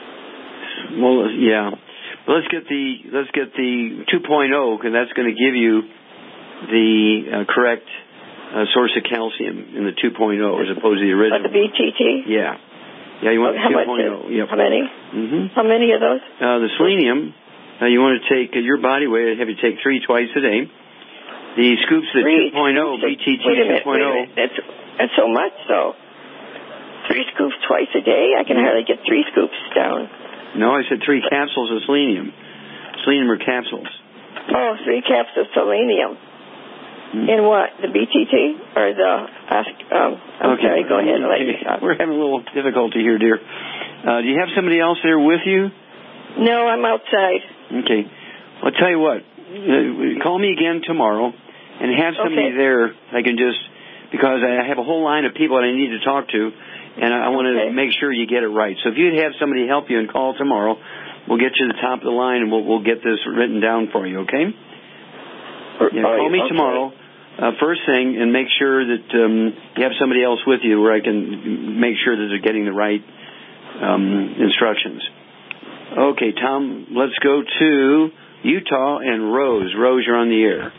Well, yeah. Well, let's get the let's get the two point oh because that's going to give you the uh, correct uh, source of calcium in the two point oh as opposed to the original. But the B T T. Yeah. Yeah, you want how the two point oh. Much, yep. How many? Mm-hmm. How many of those? Uh, the selenium. Uh, you want to take uh, your body weight. Have you take three twice a day. The scoops at two point oh B T T two point oh. That's that's so much though. Three scoops twice a day. I can hardly get three scoops down. No, I said three capsules of selenium. Selenium or capsules. Oh, three capsules of selenium. Mm. In what? The B T T? Or the... Um, I'm okay. sorry, go ahead and let okay. you talk. We're having a little difficulty here, dear. Uh, do you have somebody else there with you? No, I'm outside. Okay. Well, I'll tell you what. uh, call me again tomorrow and have somebody Okay. there I can just, because I have a whole line of people that I need to talk to, and I, I want to Okay. make sure you get it right. So if you'd have somebody help you and call tomorrow, we'll get you to the top of the line, and we'll, we'll get this written down for you, okay? Yeah, call me okay. tomorrow, uh, first thing, and make sure that um, you have somebody else with you where I can make sure that they're getting the right um, instructions. Okay, Tom, let's go to Utah and Rose. Rose, you're on the air.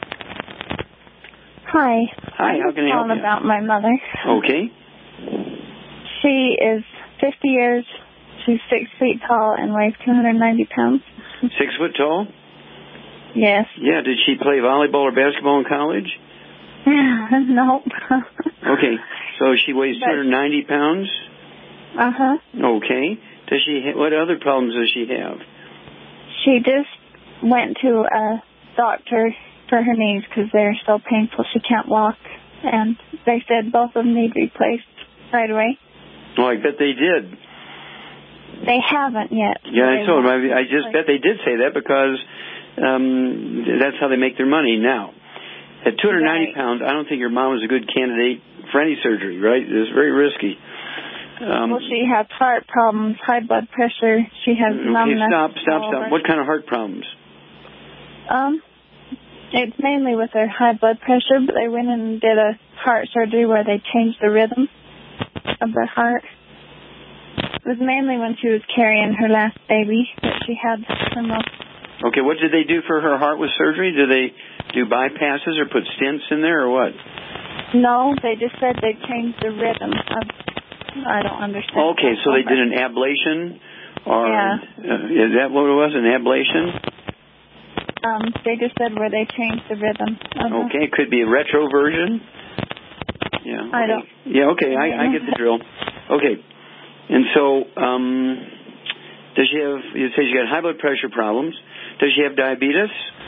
Hi. Hi, how can I help calling you? about my mother. Okay. She is fifty years. She's six feet tall and weighs two hundred ninety pounds. Six foot tall? Yes. Yeah, did she play volleyball or basketball in college? Nope. Okay, so she weighs two hundred ninety pounds? Uh-huh. Okay. Does she? Ha- what other problems does she have? She just went to a doctor for her knees because they're so painful she can't walk. And they said both of them need replaced right away. Oh, I bet they did. They haven't yet. Yeah, I They told them. want I, I just bet they did say that because um, that's how they make their money now. At two hundred ninety Right. pounds, I don't think your mom is a good candidate for any surgery, right? It's very risky. Um, well, she has heart problems, high blood pressure. She has okay, numbness. stop, stop, all stop. over. What kind of heart problems? Um, it's mainly with her high blood pressure, but they went in and did a heart surgery where they changed the rhythm of the heart. It was mainly when she was carrying her last baby that she had her most. Okay, what did they do for her heart with surgery? Did they do bypasses or put stents in there or what? No, they just said they changed the rhythm of. I don't understand. Okay, so they did an ablation, or Yeah. uh, is that what it was? An ablation? Um, they just said where they changed the rhythm. Uh-huh. Okay, it could be a retroversion. Yeah. I don't. Yeah. Okay, I, I get the drill. Okay, and so um, does she have? You say she got high blood pressure problems. Does she have diabetes?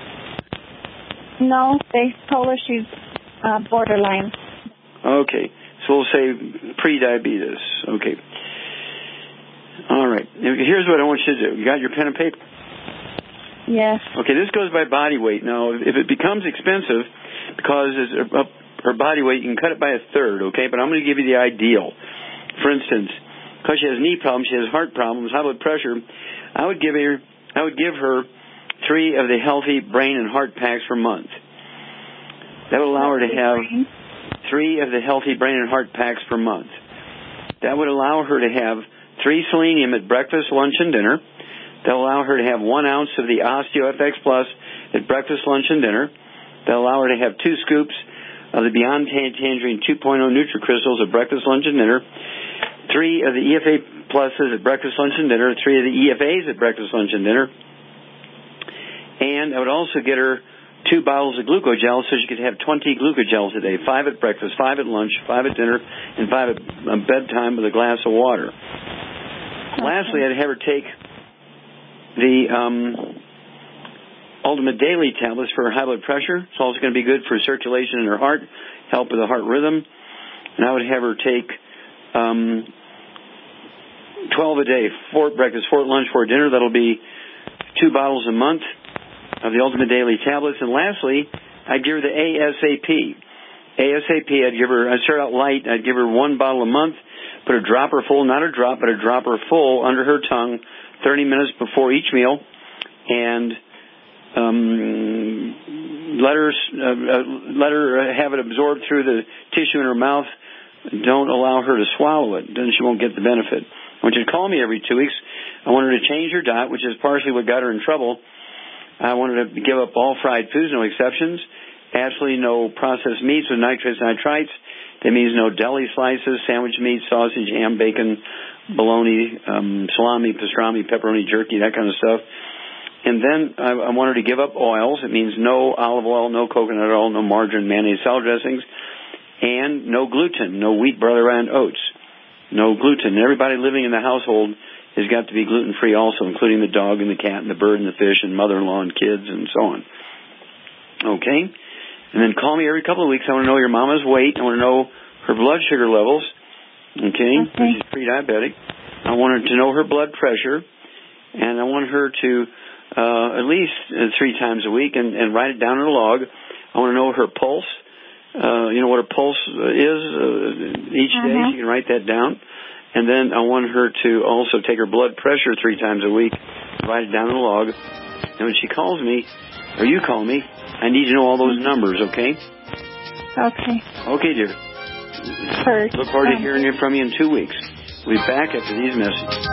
No, they told her she's uh, borderline. Okay, so we'll say pre-diabetes. Okay. All right. Here's what I want you to do. You got your pen and paper? Yes. Okay, this goes by body weight. Now, if it becomes expensive because it's up her body weight, you can cut it by a third, okay? But I'm going to give you the ideal. For instance, because she has knee problems, she has heart problems, high blood pressure, I would give her, I would give her three of the healthy brain and heart packs per month. That would allow her to have three of the healthy brain and heart packs per month. That would allow her to have three selenium at breakfast, lunch, and dinner. That will allow her to have one ounce of the OsteoFX Plus at breakfast, lunch, and dinner. That will allow her to have two scoops of the Beyond Tangerine two point oh NutriCrystals at breakfast, lunch, and dinner. Three of the E F A Pluses at breakfast, lunch, and dinner. Three of the E F As at breakfast, lunch, and dinner. And I would also get her two bottles of glucogel so she could have twenty glucogels a day. Five at breakfast, five at lunch, five at dinner, and five at bedtime with a glass of water. Okay. Lastly, I'd have her take the um, Ultimate Daily tablets for her high blood pressure. It's also going to be good for circulation in her heart, help with the heart rhythm. And I would have her take um, twelve a day, four at breakfast, four at lunch, four at dinner. That'll be two bottles a month of the Ultimate Daily tablets. And lastly, I'd give her the ASAP. ASAP, I'd give her, I'd start out light, I'd give her one bottle a month, put a dropper full, not a drop, but a dropper full under her tongue, thirty minutes before each meal, and um, let her uh, let her have it absorbed through the tissue in her mouth. Don't allow her to swallow it, then she won't get the benefit. I want you to call me every two weeks. I want her to change her diet, which is partially what got her in trouble. I want her to give up all fried foods, no exceptions. Absolutely no processed meats with nitrates and nitrites. That means no deli slices, sandwich meat, sausage, ham, bacon, bologna, um, salami, pastrami, pepperoni, jerky, that kind of stuff. And then I, I want her to give up oils. It means no olive oil, no coconut oil, no margarine, mayonnaise, salad dressings, and no gluten, no wheat, barley, rye, and oats. No gluten. Everybody living in the household has got to be gluten-free also, including the dog and the cat and the bird and the fish and mother-in-law and kids and so on. Okay? And then call me every couple of weeks. I want to know your mama's weight. I want to know her blood sugar levels. Okay? okay. She's pre-diabetic. I want her to know her blood pressure. And I want her to uh, at least uh, three times a week and, and write it down in a log. I want to know her pulse. Uh, you know what her pulse is uh, each day. Mm-hmm. She can write that down. And then I want her to also take her blood pressure three times a week, write it down in a log. And when she calls me, or you call me, I need to know all those numbers, okay? Okay. Okay, dear. First, Look forward to um, hearing from you in two weeks. We'll be back after these messages.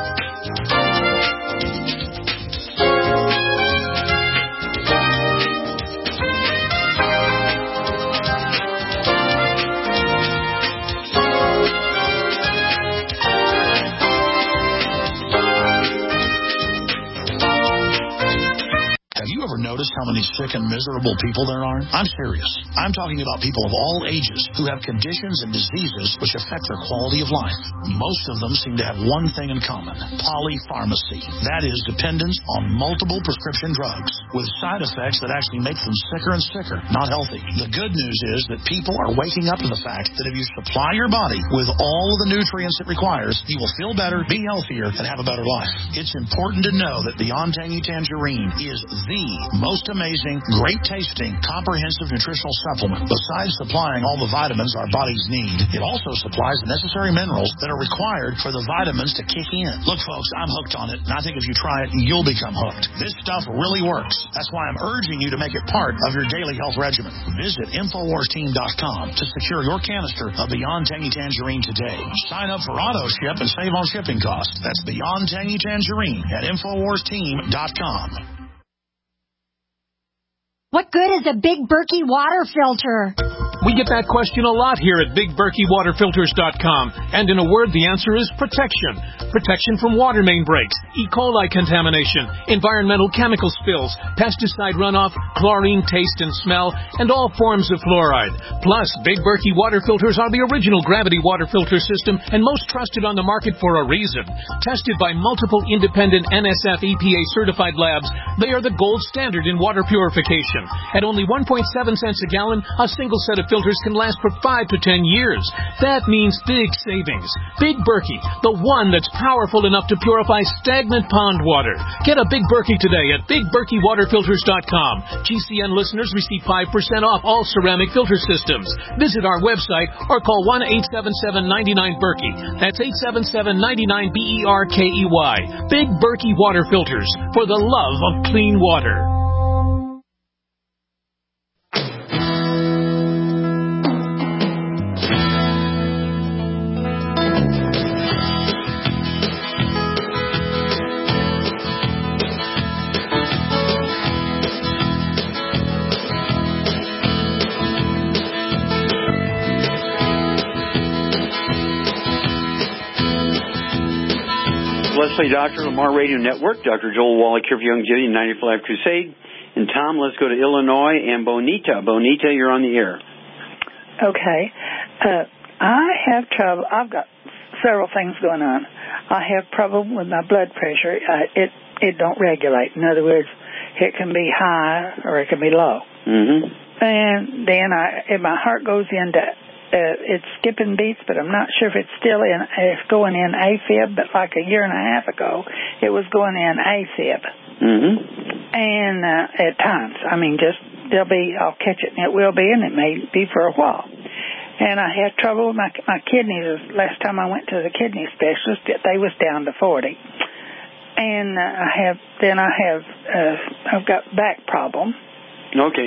Have you ever noticed how many sick and miserable people there are? I'm serious. I'm talking about people of all ages who have conditions and diseases which affect their quality of life. Most of them seem to have one thing in common: polypharmacy. That is, dependence on multiple prescription drugs with side effects that actually make them sicker and sicker, not healthy. The good news is that people are waking up to the fact that if you supply your body with all of the nutrients it requires, you will feel better, be healthier, and have a better life. It's important to know that Beyond Tangy Tangerine is the most amazing, great-tasting, comprehensive nutritional supplement. Besides supplying all the vitamins our bodies need, it also supplies the necessary minerals that are required for the vitamins to kick in. Look, folks, I'm hooked on it, and I think if you try it, you'll become hooked. This stuff really works. That's why I'm urging you to make it part of your daily health regimen. Visit Infowars Team dot com to secure your canister of Beyond Tangy Tangerine today. Sign up for auto ship and save on shipping costs. That's Beyond Tangy Tangerine at Infowars Team dot com. What good is a Big Berkey water filter? We get that question a lot here at Big Berkey Water Filters dot com. And in a word, the answer is protection. Protection from water main breaks, E. coli contamination, environmental chemical spills, pesticide runoff, chlorine taste and smell, and all forms of fluoride. Plus, Big Berkey water filters are the original gravity water filter system and most trusted on the market for a reason. Tested by multiple independent N S F E P A certified labs, they are the gold standard in water purification. At only one point seven cents a gallon, a single set of filters can last for five to ten years. That means big savings. Big Berkey, the one that's powerful enough to purify stagnant pond water. Get a Big Berkey today at Big Berkey Water Filters dot com. G C N listeners receive five percent off all ceramic filter systems. Visit our website or call one eight seven seven, nine nine, Berkey. That's eight seven seven, nine nine, B E R K E Y. Big Berkey Water Filters, for the love of clean water. Let's Play Doctor, Lamar Radio Network. Doctor Joel Wallach here for Youngevity and ninety for Life Crusade. And Tom, let's go to Illinois and Bonita. Bonita, you're on the air. Okay. Uh, I have trouble. I've got several things going on. I have problem with my blood pressure. Uh, it it don't regulate. In other words, it can be high or it can be low. Mm-hmm. And then I, if my heart goes into Uh, it's skipping beats, but I'm not sure if it's still in, it's going in AFib, but like a year and a half ago, it was going in AFib. Mm-hmm. And uh, at times, I mean, just, there'll be, I'll catch it, and it will be, and it may be for a while. And I had trouble with my, my kidneys. Last time I went to the kidney specialist, they was down to forty. And uh, I have, then I have, uh, I've got back problem. Okay.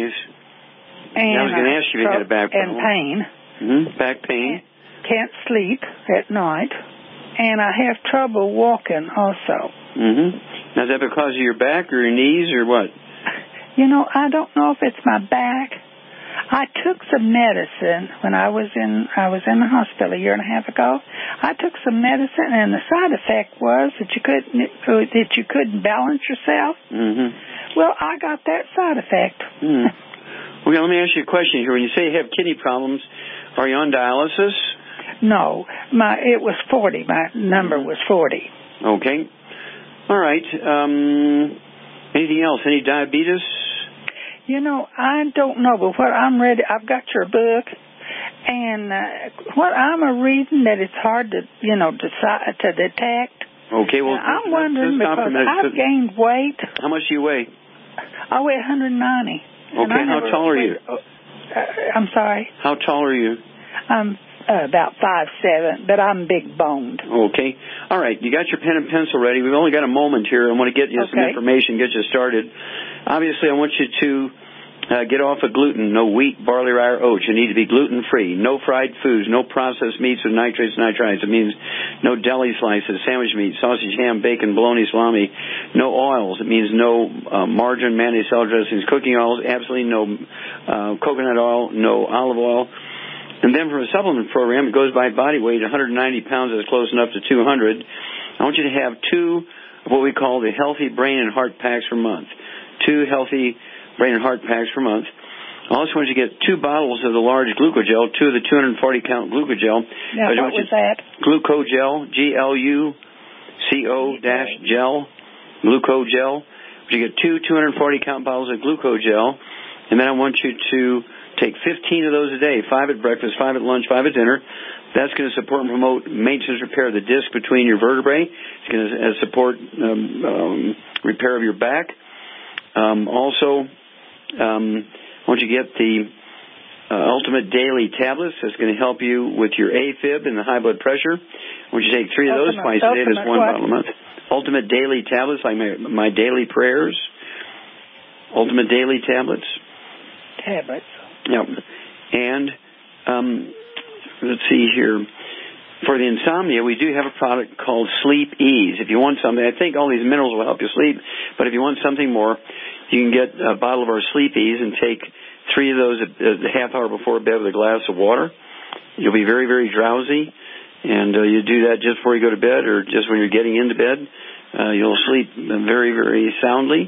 And I was going to ask you if you had a back problem. And pain. Mm-hmm. Back pain. Can't sleep at night, and I have trouble walking also. Mm-hmm. Now, is that because of your back or your knees or what? You know, I don't know if it's my back. I took some medicine when I was in I was in the hospital a year and a half ago. I took some medicine, and the side effect was that you couldn't that you couldn't balance yourself. Mm-hmm. Well, I got that side effect. Mm. Well, let me ask you a question here. When you say you have kidney problems, are you on dialysis? No, my it was forty. My number was forty. Okay. All right. Um, anything else? Any diabetes? You know, I don't know, but what I'm ready, I've got your book, and uh, what I'm a reading that it's hard to, you know, decide, to detect Okay, well, now, I'm wondering because I've gained weight. How much do you weigh? I weigh one hundred ninety. Okay, how tall are you? Uh, I'm sorry? How tall are you? I'm uh, about five seven, but I'm big boned. Okay. All right, you got your pen and pencil ready. We've only got a moment here. I want to get you okay. some information, get you started. Obviously, I want you to uh, get off of gluten, no wheat, barley, rye, or oats. You need to be gluten-free. No fried foods, no processed meats with nitrates, nitrites. It means no deli slices, sandwich meat, sausage, ham, bacon, bologna, salami. No oils. It means no uh, margarine, mayonnaise, salad dressings, cooking oils, absolutely no uh, coconut oil, no olive oil. And then for a supplement program, it goes by body weight. one hundred ninety pounds is close enough to two hundred. I want you to have two of what we call the healthy brain and heart packs per month. Two healthy brain and heart packs per month. I also want you to get two bottles of the large Glucogel, two of the two hundred forty count Glucogel. Now, what was that? Glucogel, G L U C O dash gel, Glucogel. You get two two hundred forty count bottles of Glucogel, and then I want you to take fifteen of those a day, five at breakfast, five at lunch, five at dinner. That's going to support and promote maintenance repair of the disc between your vertebrae. It's going to uh, support um, um, repair of your back. Um, also, um, I want you to get the uh, Ultimate Daily Tablets. That's going to help you with your AFib and the high blood pressure. I want you to take three of those Ultimate, twice a day. That's one what? bottle a month. Ultimate Daily Tablets, like my, my daily prayers. Ultimate Daily Tablets. Tablets. Yep. And um, let's see here. For the insomnia, we do have a product called Sleep Ease. If you want something, I think all these minerals will help you sleep, but if you want something more, you can get a bottle of our Sleep Ease and take three of those a half hour before bed with a glass of water. You'll be very, very drowsy, and uh, you do that just before you go to bed or just when you're getting into bed. Uh, you'll sleep very, very soundly.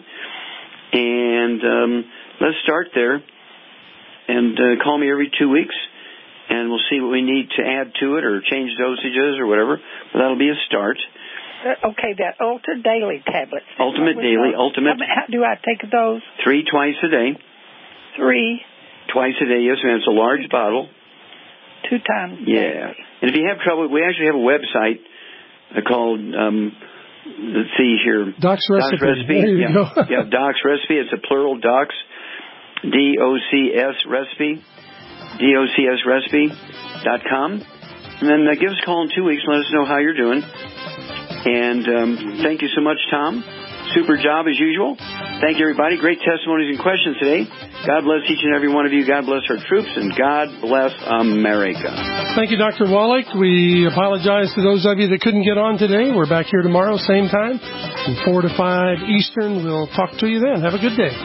And um, let's start there, and uh, call me every two weeks. And we'll see what we need to add to it or change dosages or whatever. But that'll be a start. Uh, okay, that Ultra Daily tablets. Ultimate Daily, those? Ultimate. How, how do I take those? Three twice a day. Three? Twice a day, yes, ma'am. It's a large Two bottle. Two times. Yeah. Daily. And if you have trouble, we actually have a website called, um, let's see here. Doc's Recipe. Doc's Recipe. There you yeah. go. yeah, Doc's Recipe. It's a plural, Doc's. D O C S Recipe. D O C S recipe dot com. And then uh, give us a call in two weeks and let us know how you're doing. And um, thank you so much, Tom. Super job as usual. Thank you, everybody. Great testimonies and questions today. God bless each and every one of you. God bless our troops. And God bless America. Thank you, Doctor Wallach. We apologize to those of you that couldn't get on today. We're back here tomorrow, same time, from four to five Eastern. We'll talk to you then. Have a good day.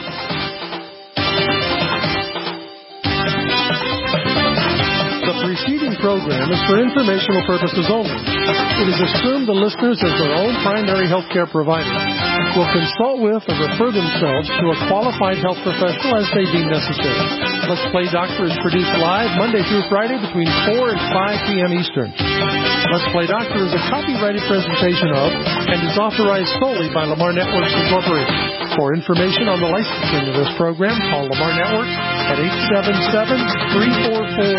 The preceding program is for informational purposes only. It is assumed the listeners, as their own primary health care provider, will consult with or refer themselves to a qualified health professional as they deem necessary. Let's Play Doctor is produced live Monday through Friday between four and five p.m. Eastern. Let's Play Doctor is a copyrighted presentation of and is authorized solely by Lamar Networks Incorporated. For information on the licensing of this program, call Lamar Network at eight seven seven, three four four.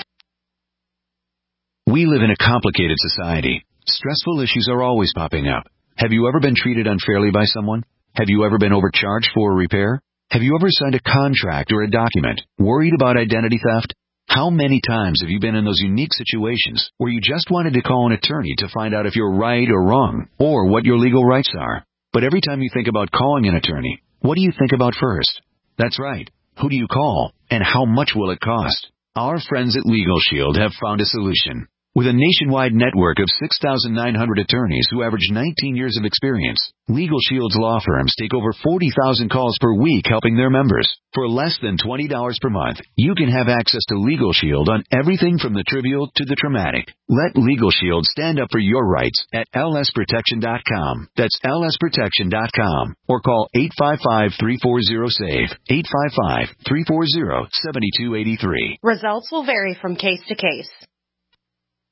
We live in a complicated society. Stressful issues are always popping up. Have you ever been treated unfairly by someone? Have you ever been overcharged for a repair? Have you ever signed a contract or a document worried about identity theft? How many times have you been in those unique situations where you just wanted to call an attorney to find out if you're right or wrong or what your legal rights are? But every time you think about calling an attorney, what do you think about first? That's right. Who do you call and how much will it cost? Our friends at Legal Shield have found a solution. With a nationwide network of six thousand nine hundred attorneys who average nineteen years of experience, Legal Shield's law firms take over forty thousand calls per week helping their members. For less than twenty dollars per month, you can have access to Legal Shield on everything from the trivial to the traumatic. Let Legal Shield stand up for your rights at L S protection dot com. That's L S protection dot com. Or call eight five five, three four zero, S A V E, eight five five, three four zero, seven two eight three. Results will vary from case to case.